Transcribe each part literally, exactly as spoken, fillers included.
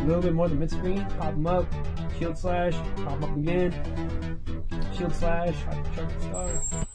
little bit more than mid-screen, pop them up, shield slash, pop them up again, shield slash, hypercharge the star.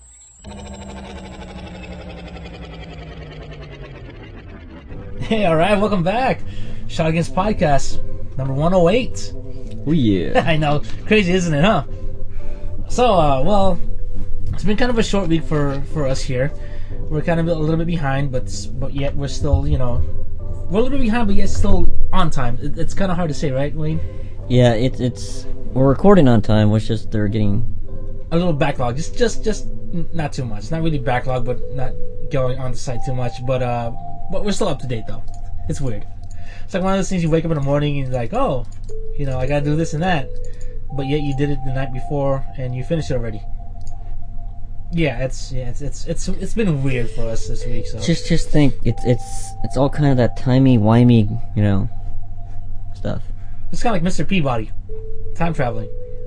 Hey, alright, welcome back. Shot Against Podcast, number one oh eight. Oh yeah. I know, crazy isn't it, huh? So, uh, well, it's been kind of a short week for, for us here. We're kind of a little bit behind, but but yet we're still, you know, we're a little bit behind, but yet still on time. It, it's kind of hard to say, right, Wayne? Yeah, it's it's we're recording on time. It's just they're getting a little backlog. Just just just not too much. Not really backlog, but not going on the site too much. But uh, but we're still up to date though. It's weird. It's like one of those things you wake up in the morning and you're like, oh, you know, I gotta do this and that, but yet you did it the night before and you finished it already. Yeah, it's yeah, it's it's it's it's been weird for us this week. So just just think, it's it's it's all kind of that timey wimey, you know, stuff. It's kind of like Mister Peabody, time traveling.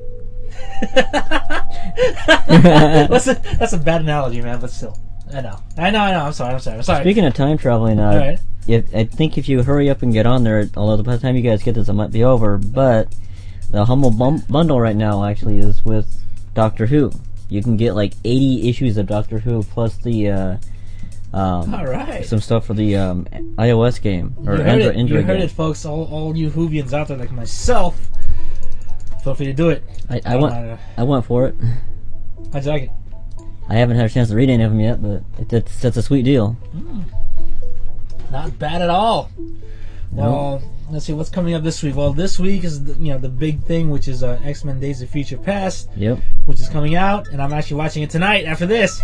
that's a that's a bad analogy, man, but still, I know, I know, I know. I'm sorry, I'm sorry, I'm sorry. Speaking of time traveling, uh, right. if, I think if you hurry up and get on there, although by the time you guys get this, it might be over. But the Humble bum- Bundle right now actually is with Doctor Who. You can get like eighty issues of Doctor Who plus the uh, um, all right. some stuff for the um, iOS game or you heard Android, it. Android You heard game. it, folks. All all you Whovians out there like myself, feel free to do it. I, I went uh, I went for it. How'd you like it? I haven't had a chance to read any of them yet, but it, it's that's a sweet deal. Mm. Not bad at all. No. Well, let's see what's coming up this week. Well, this week is the, you know the big thing, which is uh, X-Men: Days of Future Past. Yep. Which is coming out, and I'm actually watching it tonight after this.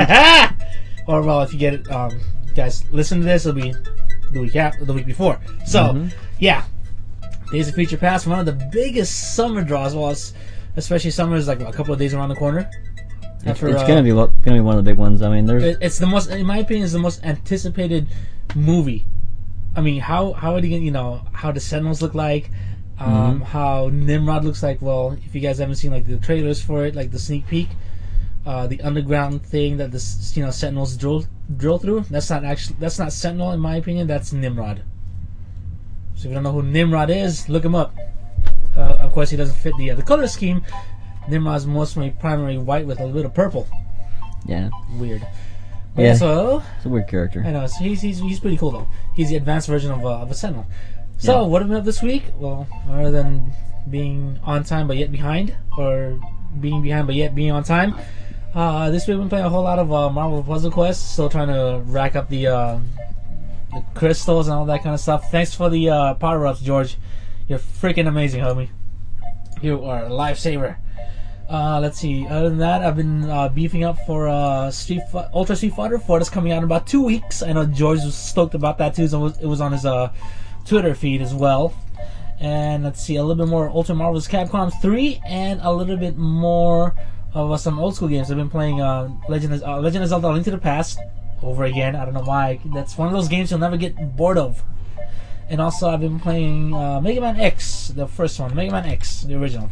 Or well, if you get it, um, guys, listen to this. It'll be the week after, the week before. So, Mm-hmm. yeah, Days of Future Past, one of the biggest summer draws. Well, it's, especially summer is like a couple of days around the corner. It's, After, it's uh, gonna be what, gonna be one of the big ones. I mean, there's it, it's the most, in my opinion, is the most anticipated movie. I mean, how how are you gonna, you know, how the Sentinels look like, um, Mm-hmm. how how Nimrod looks like. Well, if you guys haven't seen like the trailers for it, like the sneak peek, uh, the underground thing that the you know Sentinels drill drill through. That's not actually that's not Sentinel in my opinion. That's Nimrod. So if you don't know who Nimrod is, look him up. Uh, of course, he doesn't fit the uh, the color scheme. Nimrod's mostly primary white with a little bit of purple. yeah, Weird. But Yeah. So it's a weird character. I know. So he's he's he's pretty cool though. He's the advanced version of uh, of a Sentinel. So Yeah. what have we up this week? Well, other than being on time but yet behind, or being behind but yet being on time, uh, this week we've been playing a whole lot of uh, Marvel Puzzle Quest. Still trying to rack up the uh, the crystals and all that kind of stuff. Thanks for the uh, power ups, George. You're freaking amazing, homie. You are a lifesaver. Uh, let's see. Other than that, I've been uh, beefing up for uh, Street F- Ultra Street Fighter four. That's coming out in about two weeks. I know George was stoked about that too. So it was, it was on his uh, Twitter feed as well. And let's see, a little bit more Ultra Marvel's Capcom three, and a little bit more of uh, some old school games. I've been playing uh, Legend of uh, Legend of Zelda: Link to the Past over again. I don't know why. That's one of those games you'll never get bored of. And also, I've been playing uh, Mega Man X, the first one, Mega Man X, the original.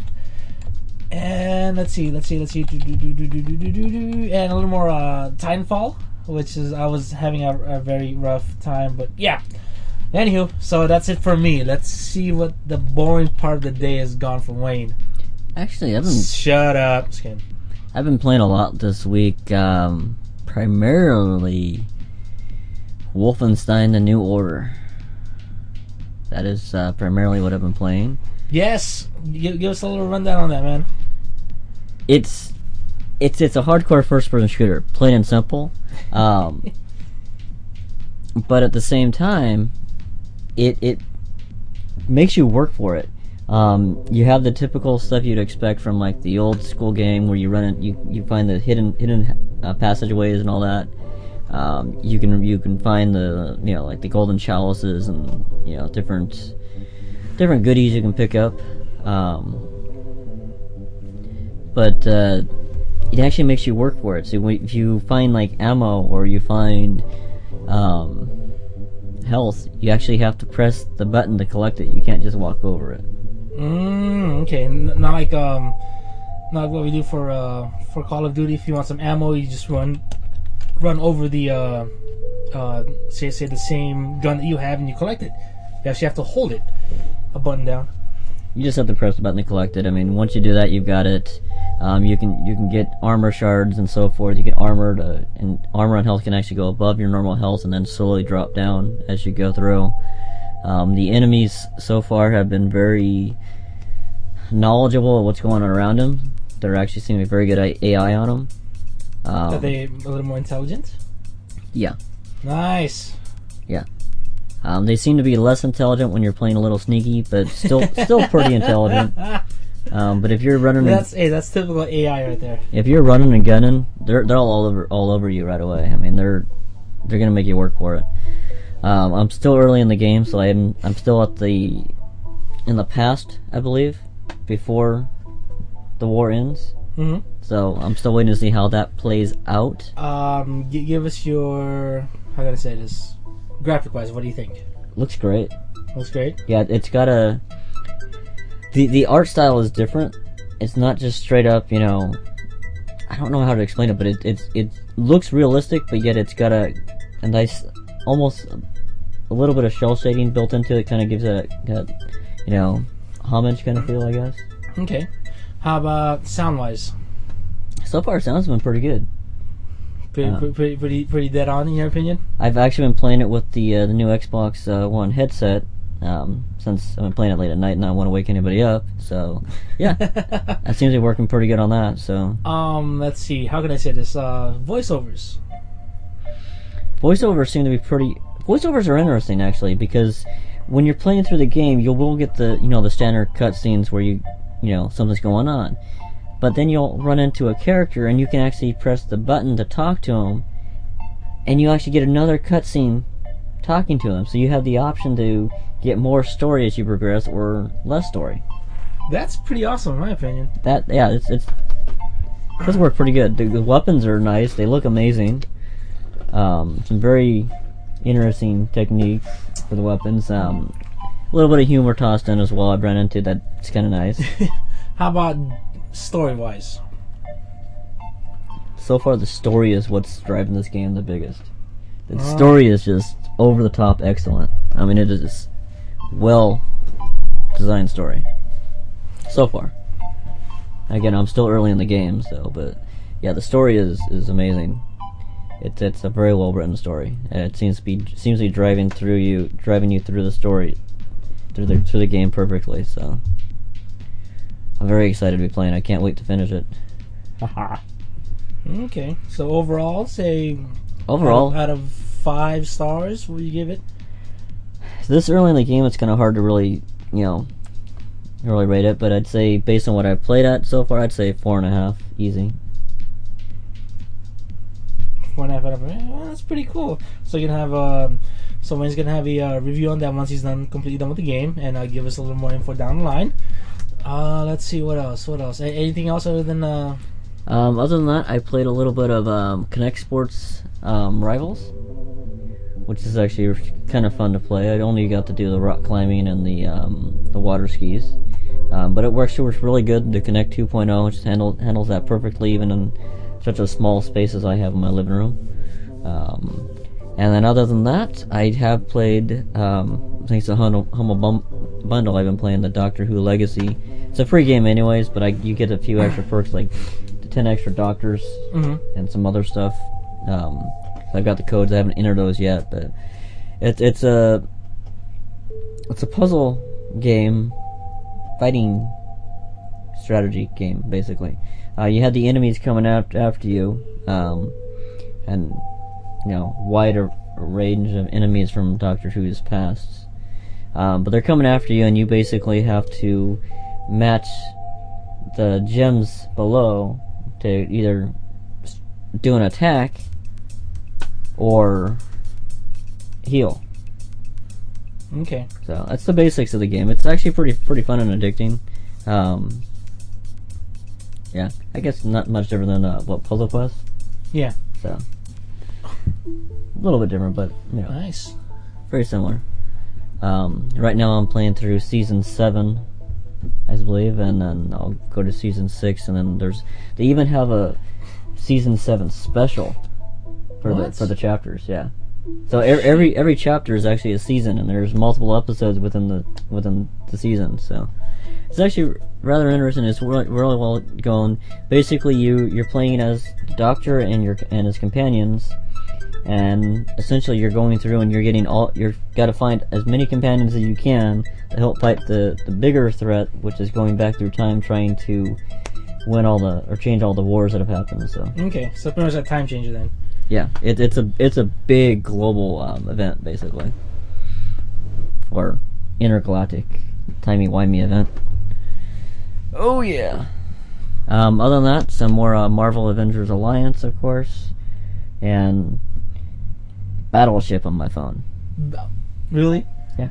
And let's see, let's see, let's see, do, do, do, do, do, do, do, do. And a little more uh, Titanfall, which is I was having a, a very rough time, but yeah. Anywho, so that's it for me. Let's see what the boring part of the day has gone from Wayne. Actually, I've been Shut up. Just kidding. I've been playing a lot this week. Um, primarily, Wolfenstein: The New Order. That is uh, primarily what I've been playing. Yes, give, give us a little rundown on that, man. It's it's it's a hardcore first-person shooter, plain and simple. Um, but at the same time, it it makes you work for it. Um, you have the typical stuff you'd expect from like the old school game where you run it, you you find the hidden hidden uh, passageways and all that. Um, you can you can find the you know like the golden chalices and you know different different goodies you can pick up. Um, but uh, it actually makes you work for it. So if you find like ammo or you find um, health, you actually have to press the button to collect it. You can't just walk over it. Mm, okay, N- not like um, not like what we do for uh for Call of Duty. If you want some ammo, you just run run over the uh uh say say the same gun that you have and you collect it. You actually have to hold it. a button down? You just have to press the button to collect it. I mean, once you do that, you've got it. Um, you can you can get armor shards and so forth. You get armor to, and armor and health can actually go above your normal health and then slowly drop down as you go through. Um, the enemies so far have been very knowledgeable of what's going on around them. There actually seem to be very good A I on them. Um, Are they a little more intelligent? Yeah. Nice. Yeah. Um, they seem to be less intelligent when you're playing a little sneaky, but still still pretty intelligent. Um, but if you're running, that's hey, that's typical A I right there. If you're running and gunning, they're they're all over all over you right away. I mean, they're they're gonna make you work for it. Um, I'm still early in the game, so I'm I'm still at the in the past, I believe, before the war ends. Mm-hmm. So I'm still waiting to see how that plays out. Um, g- give us your how can I say this? Graphic wise, what do you think? Looks great. Looks great. Yeah, it's got a the the art style is different. It's not just straight up, you know. I don't know how to explain it, but it it's it looks realistic, but yet it's got a a nice, almost a little bit of shell shading built into it. Kind of gives it a, a you know homage kind of feel, I guess. Okay. How about sound wise? So far, sound's been pretty good. Pretty, Uh, pretty, pretty, pretty dead on, in your opinion? I've actually been playing it with the uh, the new Xbox uh, One headset. Um, since I've been playing it late at night and I don't want to wake anybody up, so yeah, that seems to be working pretty good on that. So, um, let's see. How can I say this? Uh, voiceovers. Voiceovers seem to be pretty. Voiceovers are interesting actually because when you're playing through the game, you will get the you know the standard cutscenes where you you know something's going on. But then you'll run into a character and you can actually press the button to talk to him, and you actually get another cutscene talking to him. So you have the option to get more story as you progress or less story. That's pretty awesome, in my opinion. That yeah, it's it's it does work pretty good. The, the weapons are nice. They look amazing. Um, some very interesting techniques for the weapons. Um, a little bit of humor tossed in as well. I've run into that. It's kind of nice. How about story-wise? So far, the story is what's driving this game the biggest. The Oh. story is just over the top excellent. I mean, it is well designed story. So far. Again, I'm still early in the game, so but yeah, the story is is amazing. It's it's a very well written story, and it seems to be seems to be driving through you, driving you through the story, through the through the game perfectly. So I'm very excited to be playing. I can't wait to finish it. Okay, so overall, say Overall, out of, out of five stars, what do you give it? this early in the game, it's kind of hard to really, you know, really rate it. But I'd say, based on what I've played at so far, I'd say four and a half, easy. Four and a half out of five. Well, that's pretty cool. So you're gonna have um, so Wayne's gonna have a uh, review on that once he's done completely done with the game, and uh, give us a little more info down the line. Uh, let's see what else. What else? A- anything else other than uh? Um, other than that, I played a little bit of um, Connect Sports um, Rivals, which is actually kind of fun to play. I only got to do the rock climbing and the um, the water skis, um, but it works. It works really good. The Connect two point oh, which handle, handles that perfectly, even in such a small space as I have in my living room. Um, and then other than that, I have played, um, thanks to Humble, Humble Bum- Bundle, I've been playing the Doctor Who Legacy. It's a free game anyways, but I, you get a few extra perks like the ten extra Doctors Mm-hmm. and some other stuff. Um, I've got the codes. I haven't entered those yet, but it, it's a it's a puzzle game, fighting strategy game, basically. Uh, you have the enemies coming out after you, um, and you know, wider range of enemies from Doctor Who's past. Um, but they're coming after you, and you basically have to match the gems below to either do an attack or heal. Okay. So that's the basics of the game. It's actually pretty pretty fun and addicting. Um, yeah, I guess not much different than uh, what Puzzle Quest. Yeah. So a little bit different, but you know, Nice. very similar. Um, right now I'm playing through season seven, I believe, and then I'll go to season six, and then there's they even have a season seven special for What? the for the chapters. Yeah, So every, every every chapter is actually a season, and there's multiple episodes within the within the season. So it's actually rather interesting. It's really, really well going. Basically, you you're playing as the Doctor and your and his companions, and essentially you're going through and you're getting all you've got to find as many companions as you can to help fight the the bigger threat, which is going back through time trying to win all the or change all the wars that have happened. So okay, so pretty much a time changer then. Yeah, it, it's a it's a big global um, event basically, or intergalactic timey-wimey event. Oh yeah. Um, other than that, some more uh, Marvel Avengers Alliance, of course, and Battleship on my phone. Really? Yeah.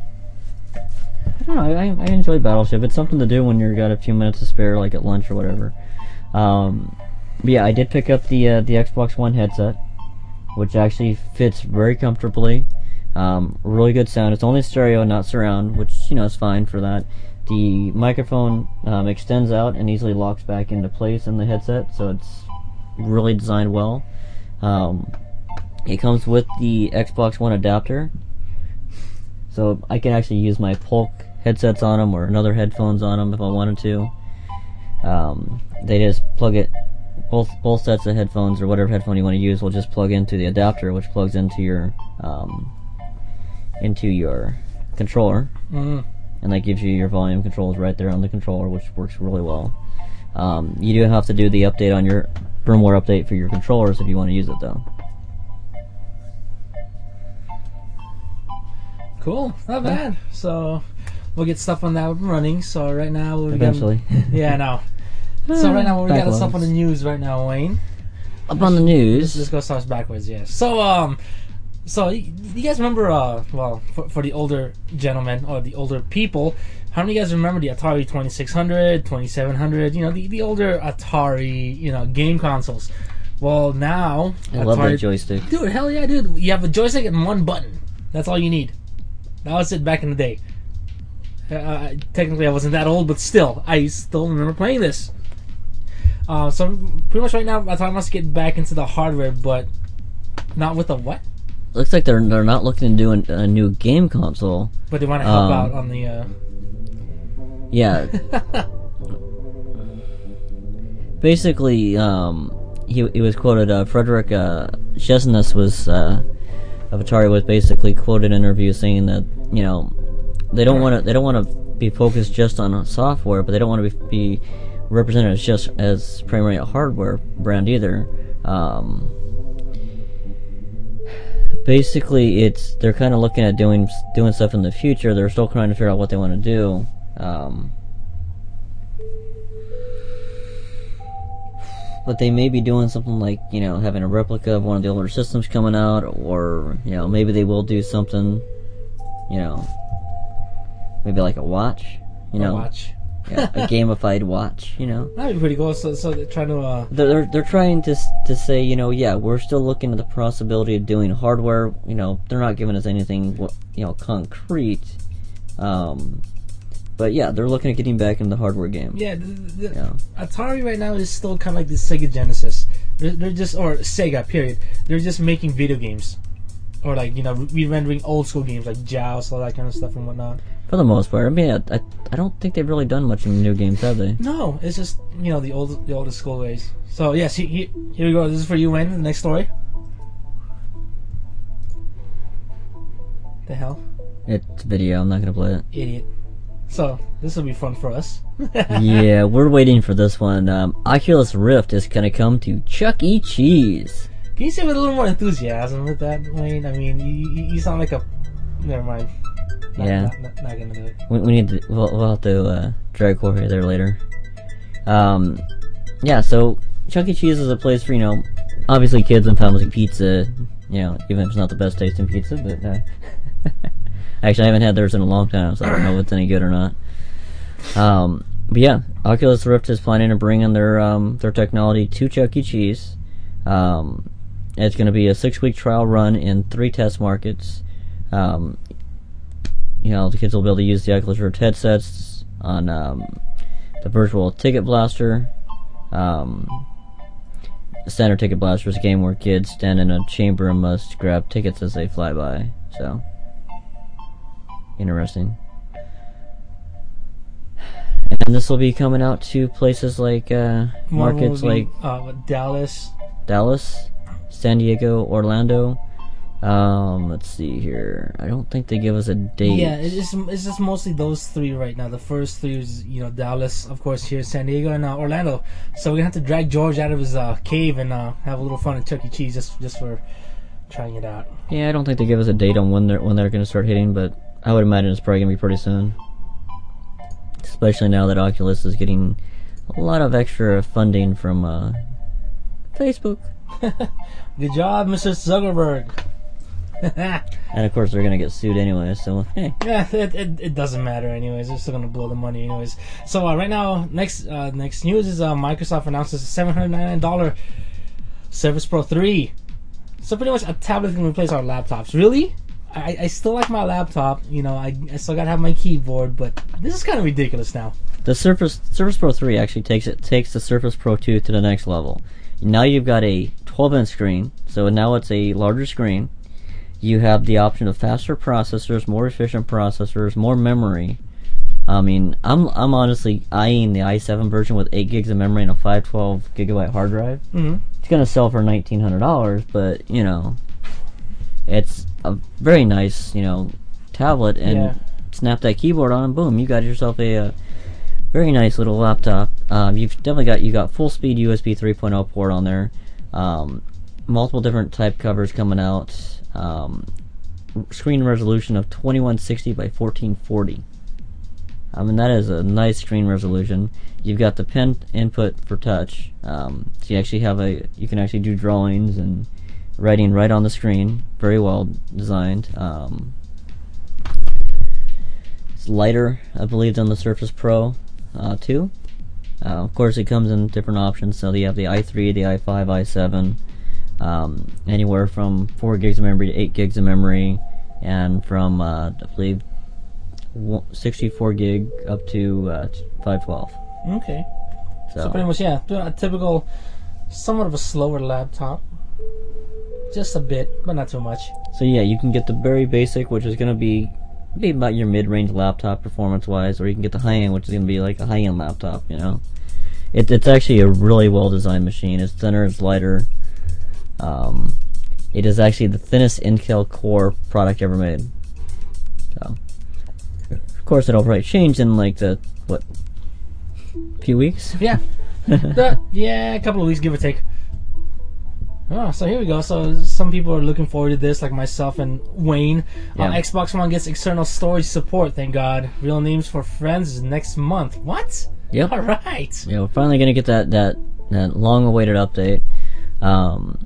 I don't know. I, I enjoy Battleship. It's something to do when you've got a few minutes to spare, like at lunch or whatever. Um, but yeah, I did pick up the uh, the Xbox One headset, which actually fits very comfortably. Um, really good sound. It's only stereo, not surround, which you know is fine for that. The microphone um, extends out and easily locks back into place in the headset, so it's really designed well. Um, it comes with the Xbox One adapter, so I can actually use my Polk headsets on them or another headphones on them if I wanted to. Um, they just plug it, both both sets of headphones or whatever headphone you want to use will just plug into the adapter, which plugs into your um, into your controller. Mm-hmm. And that gives you your volume controls right there on the controller, which works really well. Um, you do have to do the update on your firmware update for your controllers if you want to use it, though. Cool, not bad. So we'll get stuff on that running. So right now we eventually. Got, yeah, no. So right now we got stuff on the news right now, Wayne. Up on the news. Let's go start backwards. Yeah. So um. So, you guys remember, uh, well, for, for the older gentlemen, or the older people, how many of you guys remember the Atari twenty-six hundred, twenty-seven hundred, you know, the, the older Atari, you know, game consoles? Well, now... I Atari, love that joystick. Dude, hell yeah, dude. You have a joystick and one button. That's all you need. That was it back in the day. Uh, technically, I wasn't that old, but still, I still remember playing this. Uh, so, pretty much right now, Atari wants to get back into the hardware, but not with the what? Looks like they're they're not looking to do an, a new game console. But they want to help um, out on the... Uh... Yeah. Basically, um, he he was quoted, uh, Frederick uh, Chesnus was, uh, of Atari was basically quoted in an interview saying that, you know, they don't want to they don't want to be focused just on software, but they don't want to be, be represented as just as primarily a hardware brand either. Um... Basically, it's they're kind of looking at doing doing stuff in the future. They're still trying to figure out what they want to do. Um, but they may be doing something like, you know, having a replica of one of the older systems coming out, or, you know, maybe they will do something, you know, maybe like a watch, you a know, watch. yeah, a gamified watch, you know. That'd be pretty cool. So, so they're trying to. Uh... They're, they're they're trying to to say, you know, yeah, we're still looking at the possibility of doing hardware. You know, they're not giving us anything, you know, concrete. Um, but yeah, they're looking at getting back into the hardware game. Yeah, the, the, yeah. Atari right now is still kind of like the Sega Genesis. They're, they're just or Sega period. They're just making video games, or like, you know, re-rendering old school games like Joust, all that kind of stuff and whatnot. For the most part, I mean, I, I, I don't think they've really done much in new games, have they? No, it's just, you know, the old the oldest school ways. So yes, he, he, here we go. This is for you, Wayne. The next story. The hell? It's video. I'm not gonna play it. Idiot. So this will be fun for us. Yeah, we're waiting for this one. Um, Oculus Rift is gonna come to Chuck E. Cheese. Can you say with a little more enthusiasm with that, Wayne? I mean, you, you, you sound like a. Never mind. Not, yeah. Not, not, not gonna do it. We, we need to. We'll, we'll have to uh, drag Jorge there later. Um, yeah. So Chuck E. Cheese is a place for, you know, obviously kids and families like pizza. You know, even if it's not the best tasting pizza, but uh, actually I haven't had theirs in a long time, so I don't know if it's any good or not. Um, but yeah, Oculus Rift is planning to bring in their um, their technology to Chuck E. Cheese. Um, it's going to be a six-week trial run in three test markets. Um, you know, the kids will be able to use the Oculus Rift headsets on um, the virtual ticket blaster. Um, a standard ticket blaster is a game where kids stand in a chamber and must grab tickets as they fly by. So, interesting. And this will be coming out to places like uh, markets like uh, Dallas, Dallas, San Diego, Orlando. Um, let's see here. I don't think they give us a date. Yeah, it's it's just mostly those three right now. The first three is, you know, Dallas, of course, here, San Diego, and uh, Orlando. So we're gonna have to drag George out of his uh, cave and uh, have a little fun at Chuck E. Cheese just just for trying it out. Yeah, I don't think they give us a date on when they're when they're gonna start hitting, but I would imagine it's probably gonna be pretty soon. Especially now that Oculus is getting a lot of extra funding from uh, Facebook. Good job, Mister Zuckerberg. And of course they're gonna get sued anyway, so hey. Yeah, it, it, it doesn't matter anyways. They're still gonna blow the money anyways. So uh, right now, next uh, next news is uh, Microsoft announces a seven hundred ninety-nine dollars Surface Pro three. So pretty much a tablet can replace our laptops. Really? I, I still like my laptop. You know, I, I still gotta have my keyboard, but this is kind of ridiculous now. The Surface Surface Pro three actually takes it takes the Surface Pro two to the next level. Now you've got a twelve inch screen, so now it's a larger screen. You have the option of faster processors, more efficient processors, more memory. I mean, I'm I'm honestly eyeing the i seven version with eight gigs of memory and a five twelve gigabyte hard drive. Mm-hmm. It's gonna sell for nineteen hundred dollars, but you know, it's a very nice, you know, tablet, and yeah. snap that keyboard on, and boom, you got yourself a, a very nice little laptop. Um, you've definitely got you got full speed U S B three point oh port on there, um, multiple different type covers coming out. Um, screen resolution of twenty-one sixty by fourteen forty. I mean, that is a nice screen resolution. You've got the pen input for touch, um, so you actually have a you can actually do drawings and writing right on the screen. Very well designed. Um, it's lighter, I believe, than the Surface Pro uh, two. Uh, of course, it comes in different options. So you have the i three, the i five, i seven. Um, anywhere from four gigs of memory to eight gigs of memory, and from uh, I believe sixty-four gig up to uh, five twelve. Okay. So. so pretty much, yeah, a typical, somewhat of a slower laptop. Just a bit, but not too much. So yeah, you can get the very basic, which is going to be be about your mid-range laptop performance-wise, or you can get the high-end, which is going to be like a high-end laptop. You know, it, it's actually a really well-designed machine. It's thinner, it's lighter. Um, it is actually the thinnest Intel Core product ever made. So, of course, it'll probably change in like the what, few weeks. Yeah, the, yeah, a couple of weeks, give or take. Oh, so here we go. So some people are looking forward to this, like myself and Wayne. Yeah. Uh, Xbox One gets external storage support. Thank God. Real Names for Friends is next month. What? Yep. All right. Yeah, we're finally gonna get that that that long-awaited update. Um.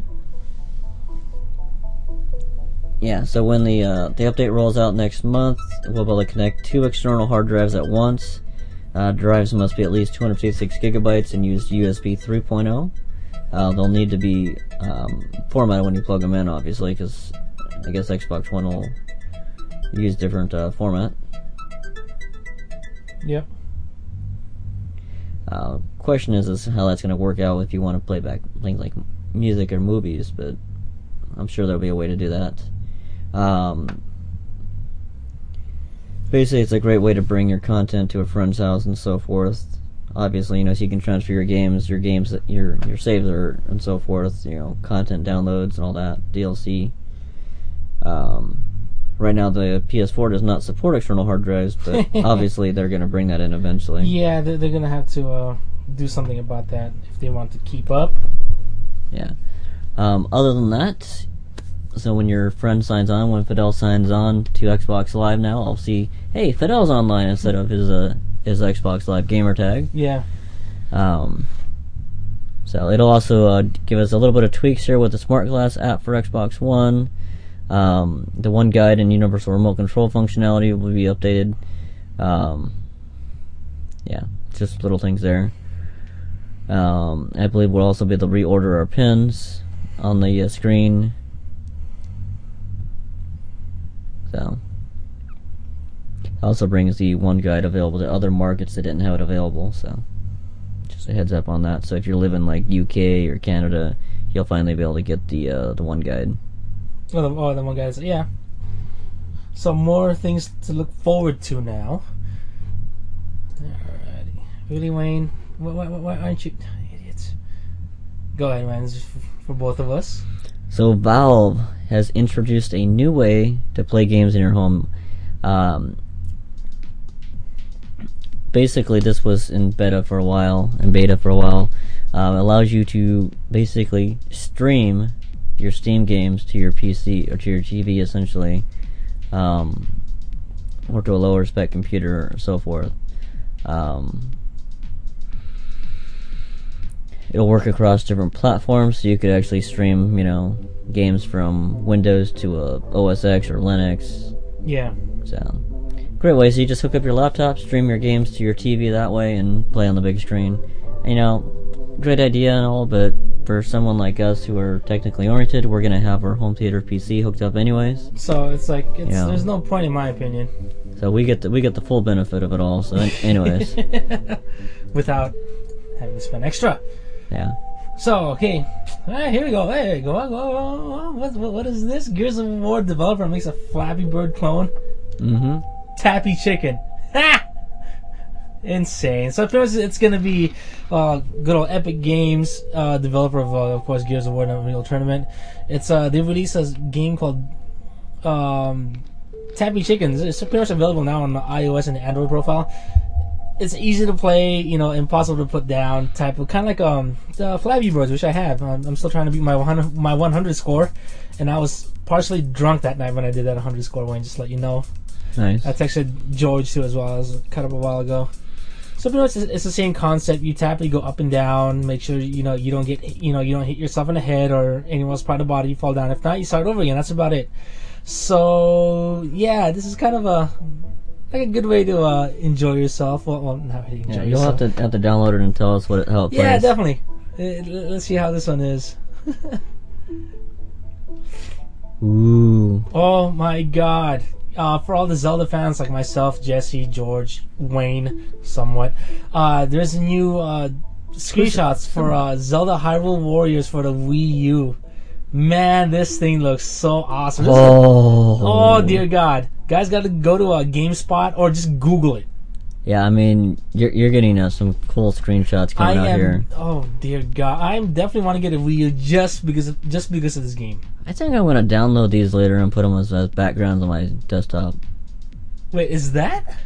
Yeah, so when the uh, the update rolls out next month, we'll be able to connect two external hard drives at once. Uh, drives must be at least two hundred fifty-six gigabytes and use U S B three point oh. Uh, they'll need to be um, formatted when you plug them in, obviously, because I guess Xbox One will use different uh, format. Yep. Uh, question is, is how that's going to work out if you want to play back things like music or movies, but I'm sure there'll be a way to do that. Um, basically, it's a great way to bring your content to a friend's house and so forth. Obviously, you know, so you can transfer your games, your games, your your saves, or and so forth. You know, content downloads and all that, D L C. Um, right now, the P S four does not support external hard drives, but obviously, they're going to bring that in eventually. Yeah, they're, they're going to have to uh, do something about that if they want to keep up. Yeah. Um, other than that. So when your friend signs on, when Fidel signs on to Xbox Live now, I'll see, hey, Fidel's online instead of his uh, his Xbox Live gamer tag. Yeah. Um. So it'll also uh, give us a little bit of tweaks here with the Smart Glass app for Xbox One. Um, the One Guide and Universal Remote Control functionality will be updated. Um. Yeah, just little things there. Um, I believe we'll also be able to reorder our pins on the uh, screen. So, also brings the One Guide available to other markets that didn't have it available. So, just a heads up on that. So if you're living like U K or Canada, you'll finally be able to get the uh, the one guide. Oh, the, oh, the one guys, yeah. So more things to look forward to now. Alrighty, really, Wayne? Why, why, why aren't you idiots? Go ahead, man. This is for, for both of us. So Valve has introduced a new way to play games in your home. Um, basically, this was in beta for a while, in beta for a while. Um, allows you to basically stream your Steam games to your P C or to your T V, essentially, um, or to a lower spec computer or so forth. Um, it'll work across different platforms, so you could actually stream, you know, games from Windows to a O S X or Linux. Yeah. So, great way. So you just hook up your laptop, stream your games to your T V that way, and play on the big screen. You know, great idea and all, but for someone like us who are technically oriented, we're gonna have our home theater P C hooked up anyways. So it's like it's, Yeah. there's no point in my opinion. So we get the we get the full benefit of it all. So, anyways, Without having to spend extra. yeah. So, okay. Alright, here we go. Hey, go on, go on, go on. What, what, what is this? Gears of War developer makes a Flappy Bird clone. Mm-hmm. Tappy Chicken. Ha! Insane. So, first, it's going to be uh, good old Epic Games, uh, developer of, uh, of course, Gears of War Unreal Tournament. It's uh, they released a game called um, Tappy Chickens. It's pretty much available now on the iOS and the Android profile. It's easy to play, you know, impossible to put down type of, kind of like um the Flappy Birds, which I have. I'm, I'm still trying to beat my one hundred, my one hundred score, and I was partially drunk that night when I did that one hundred score. Wayne, just to let you know. Nice. I texted George too as well. I was cut up a while ago. So pretty much, it's, it's the same concept. You tap, you go up and down. Make sure you know you don't get, you know, you don't hit yourself in the head or anyone else part of the body. You fall down. If not, you start over again. That's about it. So yeah, this is kind of a like a good way to uh, enjoy yourself. Well, well not really enjoy Yeah, you'll yourself. have to have to download it and tell us what it, how it Yeah, plays. definitely. Uh, Let's see how this one is. Ooh. Oh my god. Uh, for all the Zelda fans like myself, Jesse, George, Wayne, somewhat, uh, there's new uh, screenshots for uh, Zelda Hyrule Warriors for the Wii U. Man, this thing looks so awesome. This is- Oh. oh dear god. Guys gotta go to a GameSpot or just Google it. Yeah, I mean, you're you're getting uh, some cool screenshots coming I out am. here. Oh dear God! I definitely want to get a Wii U just because of, just because of this game. I think I'm gonna download these later and put them as, as backgrounds on my desktop. Wait, is that?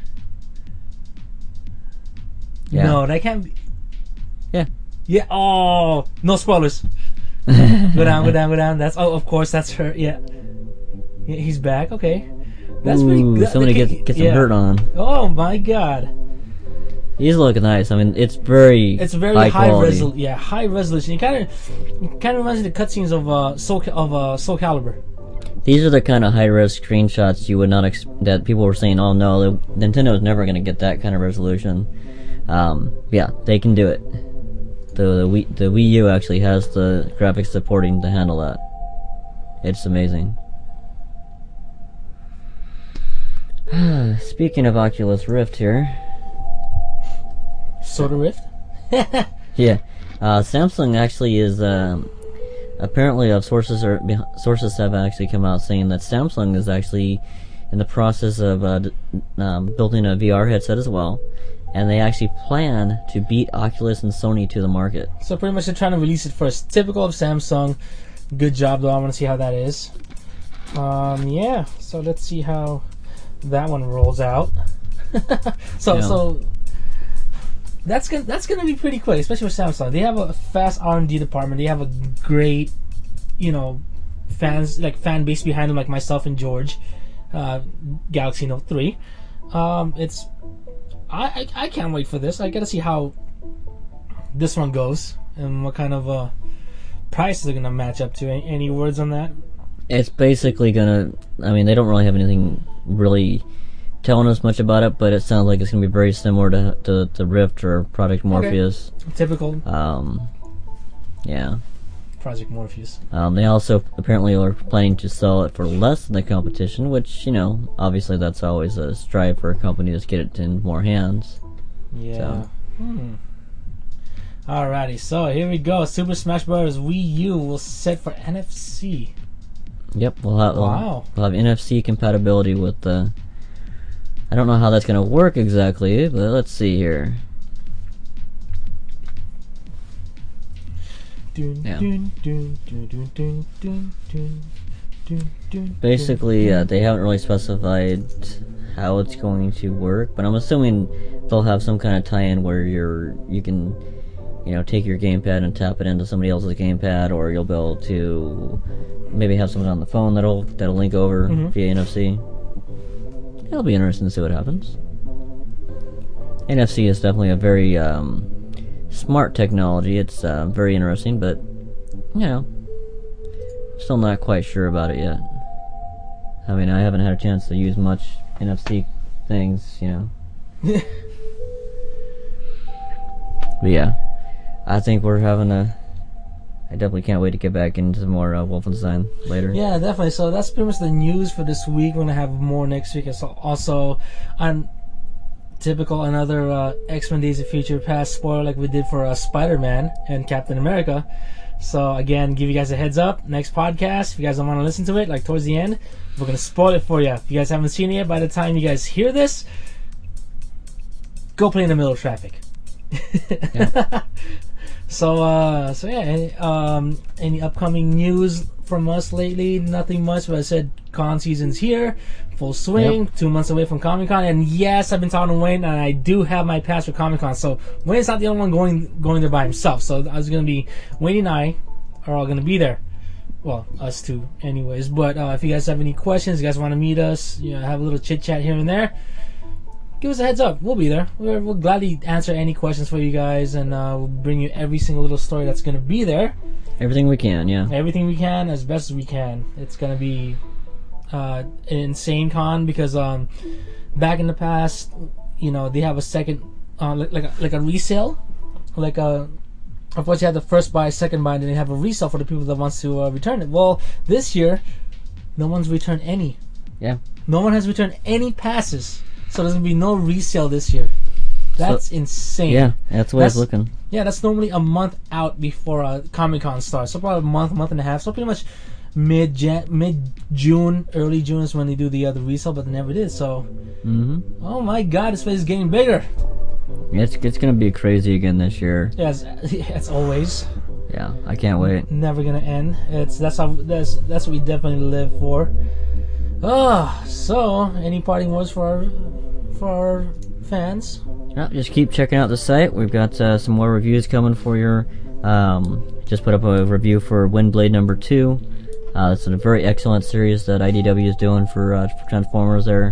Yeah. No, that can't be. Yeah. Yeah. Oh, no spoilers. Go down, go down, go down. That's oh, of course, that's her. Yeah. Yeah, he's back. Okay. That's Ooh, pretty. That, somebody that- get get some yeah. hurt on. Oh my God! These look nice. I mean, it's very It's very high, high, quality. resolution. Yeah, high resolution. You kind of, kind of reminds me of the cutscenes of uh, Soul of uh, Soul Calibur. These are the kind of high-res screenshots you would not ex- that people were saying, "Oh no, the, Nintendo's never going to get that kind of resolution." Um, yeah, they can do it. The the Wii, the Wii U actually has the graphics supporting to handle that. It's amazing. Speaking of Oculus Rift here, Soda Rift. yeah, uh, Samsung actually is um, apparently of sources are sources have actually come out saying that Samsung is actually in the process of uh, d- um, building a V R headset as well, and they actually plan to beat Oculus and Sony to the market. So pretty much they're trying to release it first. Typical of Samsung. Good job though. I want to see how that is. Um, yeah. So let's see how that one rolls out. so Yeah. so that's gonna that's gonna be pretty quick, especially with Samsung. They have a fast R and D department. They have a great, you know, fans like fan base behind them, like myself and George, uh, Galaxy Note three. Um, it's I, I I can't wait for this. I gotta see how this one goes and what kind of uh, prices are gonna match up to. Any, any words on that? It's basically gonna. I mean, they don't really have anything really telling us much about it, but it sounds like it's gonna be very similar to to, to Rift or Project Morpheus. Typical Um, yeah. Project Morpheus. Um, they also apparently are planning to sell it for less than the competition, which, you know, obviously that's always a strive for a company to get it in more hands. Yeah. So. Hmm. Alrighty, so here we go. Super Smash Bros. Wii U will set for N F C. Yep, we'll have, Wow. we'll, we'll have N F C compatibility with the... I don't know how that's going to work exactly, but let's see here. Yeah. Basically, uh, they haven't really specified how it's going to work, but I'm assuming they'll have some kind of tie-in where you're you can, you know, take your gamepad and tap it into somebody else's gamepad, or you'll be able to maybe have someone on the phone that'll that'll link over mm-hmm. via N F C. It'll be interesting to see what happens. N F C is definitely a very um, smart technology. It's uh, very interesting, but you know, still not quite sure about it yet. I mean, I haven't had a chance to use much N F C things, you know. But yeah, I think we're having a... I definitely can't wait to get back into some more uh, Wolfenstein later. Yeah, definitely. So that's pretty much the news for this week. We're going to have more next week. So also, on typical another uh, X-Men Days of Future Past spoiler like we did for uh, Spider-Man and Captain America. So again, give you guys a heads up. Next podcast, if you guys don't want to listen to it, like towards the end, we're going to spoil it for you. If you guys haven't seen it yet, by the time you guys hear this, go play in the middle of traffic. Yeah. So, uh, so yeah, any, um, any upcoming news from us lately? Nothing much, but I said con season's here, full swing, yep. Two months away from Comic-Con, and yes, I've been talking to Wayne, and I do have my pass for Comic-Con, so Wayne's not the only one going going there by himself, so I was going to be, Wayne and I are all going to be there. Well, us two, anyways, but uh, if you guys have any questions, you guys want to meet us, you know, have a little chit-chat here and there, give us a heads up. We'll be there. We're, we'll gladly answer any questions for you guys, and uh, we'll bring you every single little story that's going to be there. Everything we can, yeah. Everything we can, as best as we can. It's going to be uh, an insane con because um, back in the past, you know, they have a second, uh, like, like, a, like a resale. Like a, of course, you have the first buy, second buy, and then they have a resale for the people that wants to uh, return it. Well, this year, no one's returned any. Yeah. No one has returned any passes. So there's going to be no resale this year. That's so, insane. Yeah, that's the way that's, it's looking. Yeah, that's normally a month out before uh, Comic-Con starts. So probably a month, month and a half. So pretty much mid-Jan- mid-June, early June is when they do the other resale, but they never did. So, mm-hmm. Oh my God, this place is getting bigger. Yeah, it's, it's going to be crazy again this year. Yeah, it's, it's always. Yeah, I can't wait. Never going to end. It's That's how that's, that's what we definitely live for. Oh, so any parting words for our, for our fans? Yeah, just keep checking out the site. We've got uh, some more reviews coming for your. Um, just put up a review for Windblade number two. Uh, it's a very excellent series that I D W is doing for, uh, for Transformers. There.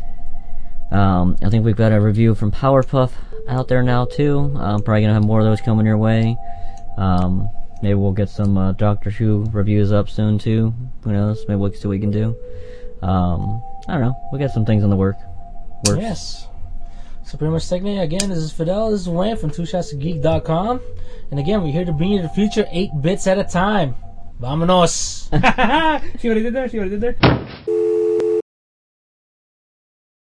Um, I think we've got a review from Powerpuff out there now too. I'm probably gonna have more of those coming your way. Um, maybe we'll get some uh, Doctor Who reviews up soon too. Who knows? Maybe we'll see what we can do. Um, I don't know. We got some things in the work. Works. Yes. So pretty much technically, again, this is Fidel. This is Wayne from two shots to geek dot com. And again, we're here to bring you the future eight bits at a time. Vámonos. See what I did there? See what I did there?